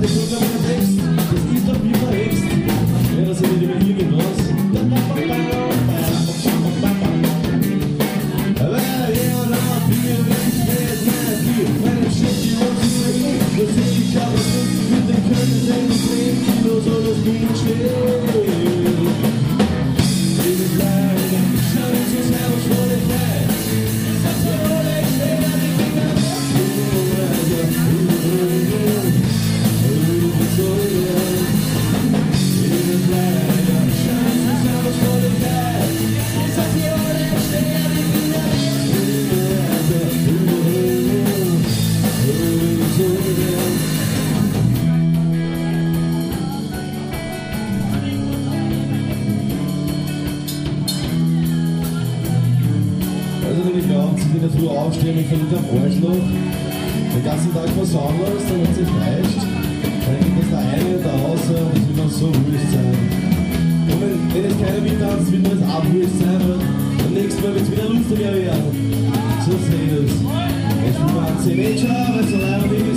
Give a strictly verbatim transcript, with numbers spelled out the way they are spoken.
der kommt aber der Text, das ist doch wie verhext. Ja, das sind immer irgendwas. Aber ja, da bin ich nicht mehr viel. Meine Schiff, die wollen zu sehen. Das ist die Kappe, mit den Können sehen und sehen. Kilo soll das Ding stehen. Liebe Kleine, schau uns das Haus vor der Zeit. Das soll ich stehen an die Finger. Also wenn ich glaube, sie in der Früh aufstehen und von hinterm Arschloch den ganzen Tag versauen lässt, dann hat es reicht. Dann geht das da eine und da raus und es wird dann so wurscht sein. Und wenn, wenn jetzt keiner mittanzt, wird mir das auch wurscht sein, weil beim nächsten Mal wird es wieder lustiger werden. So sehe ich das. Ich bin mal ein Teenager, weil so leider nicht